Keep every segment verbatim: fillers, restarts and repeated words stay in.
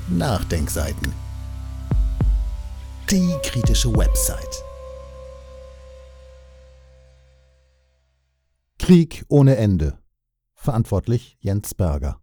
Nachdenkseiten. Die kritische Website. Krieg ohne Ende. Verantwortlich Jens Berger.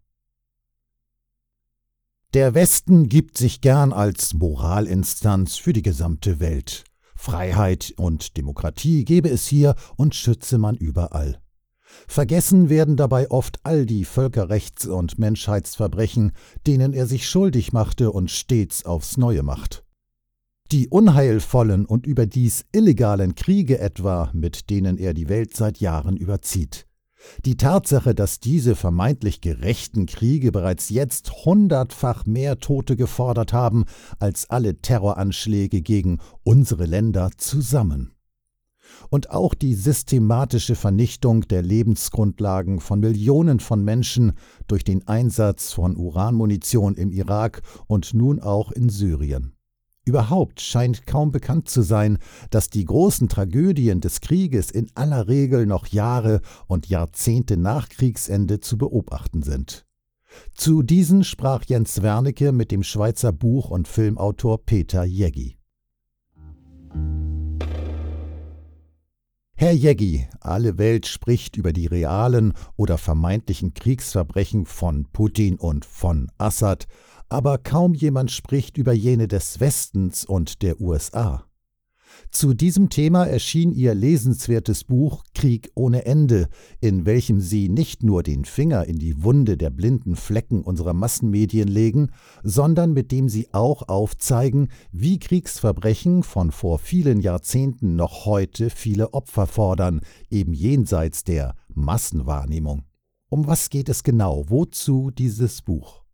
Der Westen gibt sich gern als Moralinstanz für die gesamte Welt. Freiheit und Demokratie gebe es hier und schütze man überall. Vergessen werden dabei oft all die Völkerrechts- und Menschheitsverbrechen, denen er sich schuldig machte und stets aufs Neue macht. Die unheilvollen und überdies illegalen Kriege etwa, mit denen er die Welt seit Jahren überzieht. Die Tatsache, dass diese vermeintlich gerechten Kriege bereits jetzt hundertfach mehr Tote gefordert haben als alle Terroranschläge gegen unsere Länder zusammen. Und auch die systematische Vernichtung der Lebensgrundlagen von Millionen von Menschen durch den Einsatz von Uranmunition im Irak und nun auch in Syrien. Überhaupt scheint kaum bekannt zu sein, dass die großen Tragödien des Krieges in aller Regel noch Jahre und Jahrzehnte nach Kriegsende zu beobachten sind. Zu diesen sprach Jens Wernicke mit dem Schweizer Buch- und Filmautor Peter Jeggi. Herr Jeggi, alle Welt spricht über die realen oder vermeintlichen Kriegsverbrechen von Putin und von Assad, aber kaum jemand spricht über jene des Westens und der U S A. Zu diesem Thema erschien ihr lesenswertes Buch »Krieg ohne Ende«, in welchem sie nicht nur den Finger in die Wunde der blinden Flecken unserer Massenmedien legen, sondern mit dem sie auch aufzeigen, wie Kriegsverbrechen von vor vielen Jahrzehnten noch heute viele Opfer fordern, eben jenseits der Massenwahrnehmung. Um was geht es genau? Wozu dieses Buch?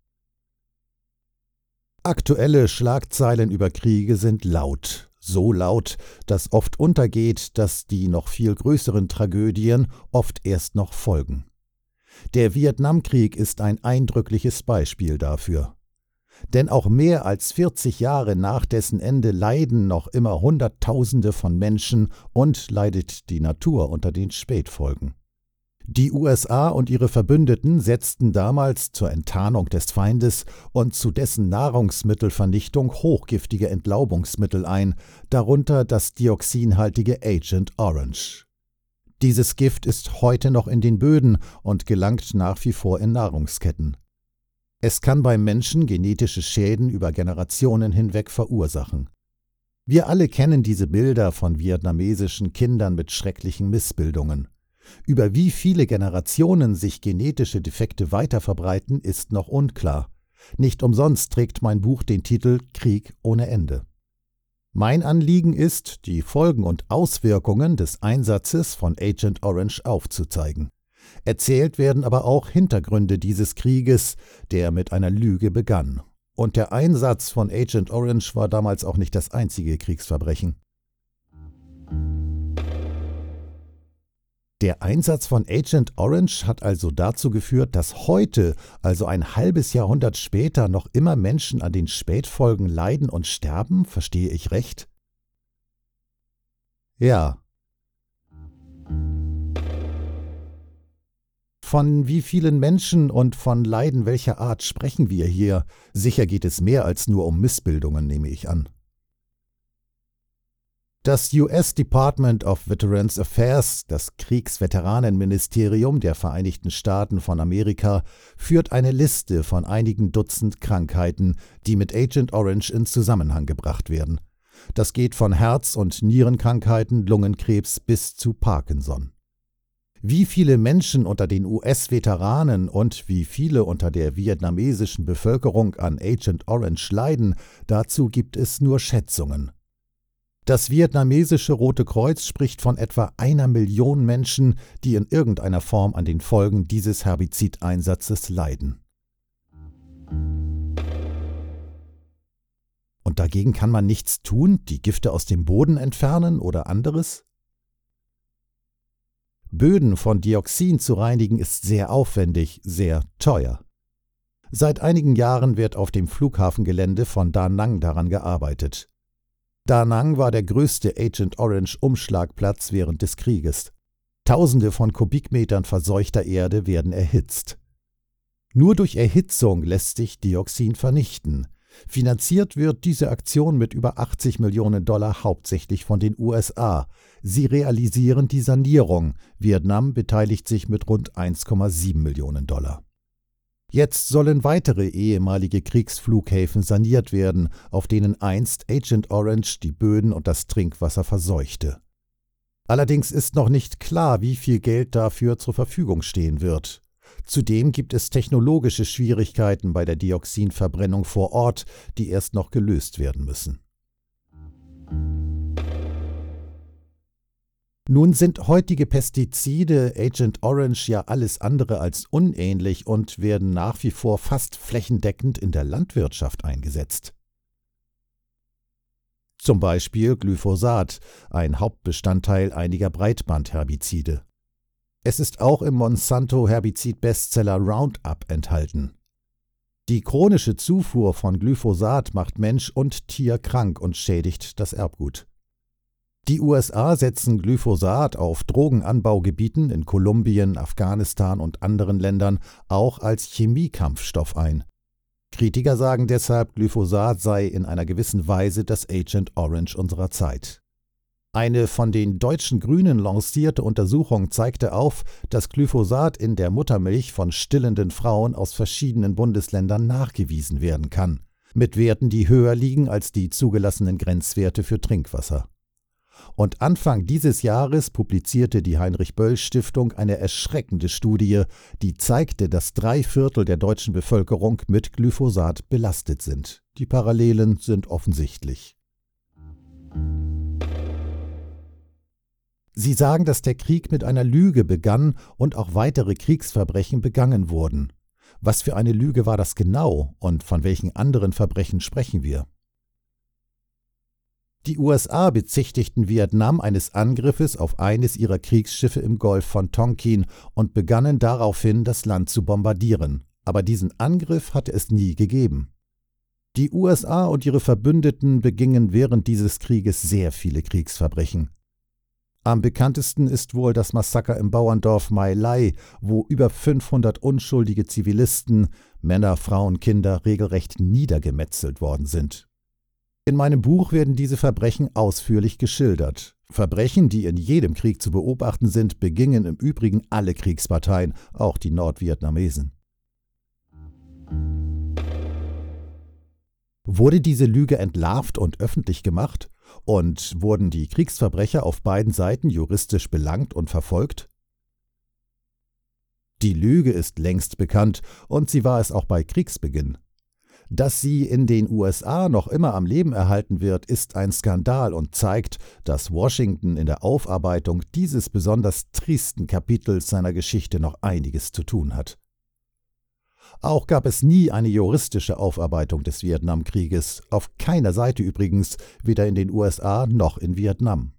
Aktuelle Schlagzeilen über Kriege sind laut. So laut, dass oft untergeht, dass die noch viel größeren Tragödien oft erst noch folgen. Der Vietnamkrieg ist ein eindrückliches Beispiel dafür. Denn auch mehr als vierzig Jahre nach dessen Ende leiden noch immer Hunderttausende von Menschen und leidet die Natur unter den Spätfolgen. Die U S A und ihre Verbündeten setzten damals zur Enttarnung des Feindes und zu dessen Nahrungsmittelvernichtung hochgiftige Entlaubungsmittel ein, darunter das dioxinhaltige Agent Orange. Dieses Gift ist heute noch in den Böden und gelangt nach wie vor in Nahrungsketten. Es kann beim Menschen genetische Schäden über Generationen hinweg verursachen. Wir alle kennen diese Bilder von vietnamesischen Kindern mit schrecklichen Missbildungen. Über wie viele Generationen sich genetische Defekte weiterverbreiten, ist noch unklar. Nicht umsonst trägt mein Buch den Titel »Krieg ohne Ende«. Mein Anliegen ist, die Folgen und Auswirkungen des Einsatzes von Agent Orange aufzuzeigen. Erzählt werden aber auch Hintergründe dieses Krieges, der mit einer Lüge begann. Und der Einsatz von Agent Orange war damals auch nicht das einzige Kriegsverbrechen. Der Einsatz von Agent Orange hat also dazu geführt, dass heute, also ein halbes Jahrhundert später, noch immer Menschen an den Spätfolgen leiden und sterben? Verstehe ich recht? Ja. Von wie vielen Menschen und von Leiden welcher Art sprechen wir hier? Sicher geht es mehr als nur um Missbildungen, nehme ich an. Das U S Department of Veterans Affairs, das Kriegsveteranenministerium der Vereinigten Staaten von Amerika, führt eine Liste von einigen Dutzend Krankheiten, die mit Agent Orange in Zusammenhang gebracht werden. Das geht von Herz- und Nierenkrankheiten, Lungenkrebs bis zu Parkinson. Wie viele Menschen unter den U S-Veteranen und wie viele unter der vietnamesischen Bevölkerung an Agent Orange leiden, dazu gibt es nur Schätzungen. Das vietnamesische Rote Kreuz spricht von etwa einer Million Menschen, die in irgendeiner Form an den Folgen dieses Herbizideinsatzes leiden. Und dagegen kann man nichts tun, die Gifte aus dem Boden entfernen oder anderes? Böden von Dioxin zu reinigen ist sehr aufwendig, sehr teuer. Seit einigen Jahren wird auf dem Flughafengelände von Da Nang daran gearbeitet. Da Nang war der größte Agent Orange-Umschlagplatz während des Krieges. Tausende von Kubikmetern verseuchter Erde werden erhitzt. Nur durch Erhitzung lässt sich Dioxin vernichten. Finanziert wird diese Aktion mit über achtzig Millionen Dollar hauptsächlich von den U S A. Sie realisieren die Sanierung. Vietnam beteiligt sich mit rund eins Komma sieben Millionen Dollar. Jetzt sollen weitere ehemalige Kriegsflughäfen saniert werden, auf denen einst Agent Orange die Böden und das Trinkwasser verseuchte. Allerdings ist noch nicht klar, wie viel Geld dafür zur Verfügung stehen wird. Zudem gibt es technologische Schwierigkeiten bei der Dioxinverbrennung vor Ort, die erst noch gelöst werden müssen. Nun sind heutige Pestizide Agent Orange ja alles andere als unähnlich und werden nach wie vor fast flächendeckend in der Landwirtschaft eingesetzt. Zum Beispiel Glyphosat, ein Hauptbestandteil einiger Breitbandherbizide. Es ist auch im Monsanto-Herbizid-Bestseller Roundup enthalten. Die chronische Zufuhr von Glyphosat macht Mensch und Tier krank und schädigt das Erbgut. Die U S A setzen Glyphosat auf Drogenanbaugebieten in Kolumbien, Afghanistan und anderen Ländern auch als Chemiekampfstoff ein. Kritiker sagen deshalb, Glyphosat sei in einer gewissen Weise das Agent Orange unserer Zeit. Eine von den deutschen Grünen lancierte Untersuchung zeigte auf, dass Glyphosat in der Muttermilch von stillenden Frauen aus verschiedenen Bundesländern nachgewiesen werden kann, mit Werten, die höher liegen als die zugelassenen Grenzwerte für Trinkwasser. Und Anfang dieses Jahres publizierte die Heinrich-Böll-Stiftung eine erschreckende Studie, die zeigte, dass drei Viertel der deutschen Bevölkerung mit Glyphosat belastet sind. Die Parallelen sind offensichtlich. Sie sagen, dass der Krieg mit einer Lüge begann und auch weitere Kriegsverbrechen begangen wurden. Was für eine Lüge war das genau und von welchen anderen Verbrechen sprechen wir? Die U S A bezichtigten Vietnam eines Angriffes auf eines ihrer Kriegsschiffe im Golf von Tonkin und begannen daraufhin, das Land zu bombardieren. Aber diesen Angriff hatte es nie gegeben. Die U S A und ihre Verbündeten begingen während dieses Krieges sehr viele Kriegsverbrechen. Am bekanntesten ist wohl das Massaker im Bauerndorf My Lai, wo über fünfhundert unschuldige Zivilisten, Männer, Frauen, Kinder, regelrecht niedergemetzelt worden sind. In meinem Buch werden diese Verbrechen ausführlich geschildert. Verbrechen, die in jedem Krieg zu beobachten sind, begingen im Übrigen alle Kriegsparteien, auch die Nordvietnamesen. Wurde diese Lüge entlarvt und öffentlich gemacht? Und wurden die Kriegsverbrecher auf beiden Seiten juristisch belangt und verfolgt? Die Lüge ist längst bekannt und sie war es auch bei Kriegsbeginn. Dass sie in den U S A noch immer am Leben erhalten wird, ist ein Skandal und zeigt, dass Washington in der Aufarbeitung dieses besonders tristen Kapitels seiner Geschichte noch einiges zu tun hat. Auch gab es nie eine juristische Aufarbeitung des Vietnamkrieges, auf keiner Seite übrigens, weder in den U S A noch in Vietnam.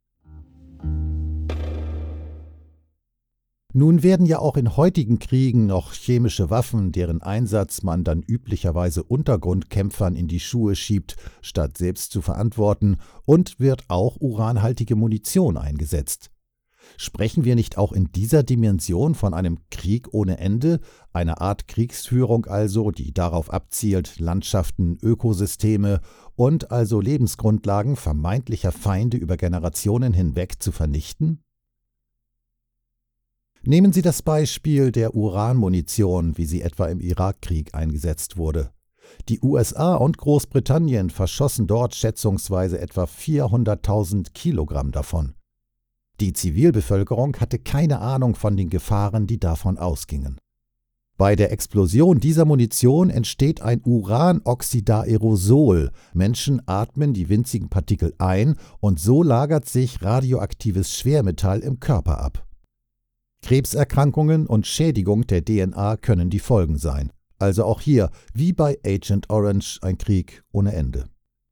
Nun werden ja auch in heutigen Kriegen noch chemische Waffen, deren Einsatz man dann üblicherweise Untergrundkämpfern in die Schuhe schiebt, statt selbst zu verantworten, und wird auch uranhaltige Munition eingesetzt. Sprechen wir nicht auch in dieser Dimension von einem Krieg ohne Ende, einer Art Kriegsführung also, die darauf abzielt, Landschaften, Ökosysteme und also Lebensgrundlagen vermeintlicher Feinde über Generationen hinweg zu vernichten? Nehmen Sie das Beispiel der Uranmunition, wie sie etwa im Irakkrieg eingesetzt wurde. Die U S A und Großbritannien verschossen dort schätzungsweise etwa vierhunderttausend Kilogramm davon. Die Zivilbevölkerung hatte keine Ahnung von den Gefahren, die davon ausgingen. Bei der Explosion dieser Munition entsteht ein Uranoxidaerosol. Menschen atmen die winzigen Partikel ein und so lagert sich radioaktives Schwermetall im Körper ab. Krebserkrankungen und Schädigung der D N A können die Folgen sein. Also auch hier, wie bei Agent Orange, ein Krieg ohne Ende.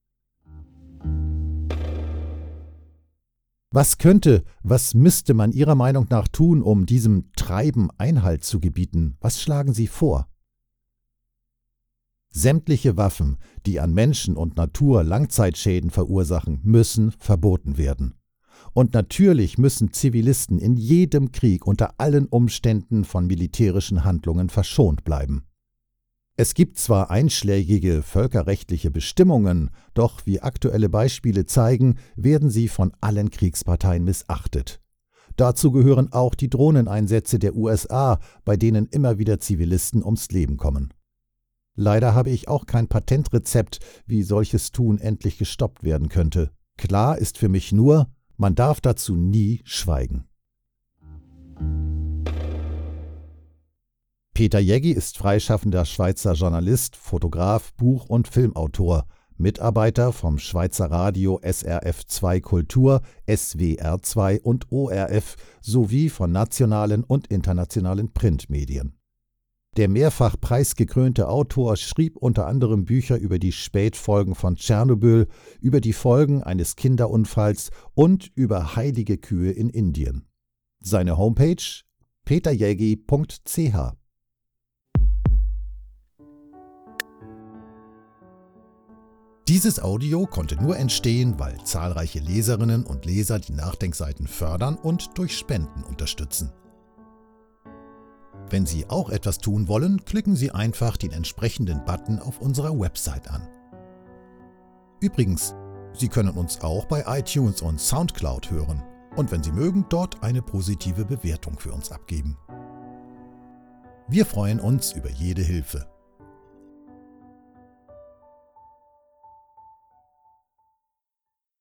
Was könnte, was müsste man Ihrer Meinung nach tun, um diesem Treiben Einhalt zu gebieten? Was schlagen Sie vor? Sämtliche Waffen, die an Menschen und Natur Langzeitschäden verursachen, müssen verboten werden. Und natürlich müssen Zivilisten in jedem Krieg unter allen Umständen von militärischen Handlungen verschont bleiben. Es gibt zwar einschlägige völkerrechtliche Bestimmungen, doch wie aktuelle Beispiele zeigen, werden sie von allen Kriegsparteien missachtet. Dazu gehören auch die Drohneneinsätze der U S A, bei denen immer wieder Zivilisten ums Leben kommen. Leider habe ich auch kein Patentrezept, wie solches Tun endlich gestoppt werden könnte. Klar ist für mich nur, man darf dazu nie schweigen. Peter Jeggi ist freischaffender Schweizer Journalist, Fotograf, Buch- und Filmautor, Mitarbeiter vom Schweizer Radio S R F zwei Kultur, S W R zwei und O R F sowie von nationalen und internationalen Printmedien. Der mehrfach preisgekrönte Autor schrieb unter anderem Bücher über die Spätfolgen von Tschernobyl, über die Folgen eines Kinderunfalls und über heilige Kühe in Indien. Seine Homepage peter jeggi punkt c h. Dieses Audio konnte nur entstehen, weil zahlreiche Leserinnen und Leser die Nachdenkseiten fördern und durch Spenden unterstützen. Wenn Sie auch etwas tun wollen, klicken Sie einfach den entsprechenden Button auf unserer Website an. Übrigens, Sie können uns auch bei iTunes und Soundcloud hören und wenn Sie mögen, dort eine positive Bewertung für uns abgeben. Wir freuen uns über jede Hilfe.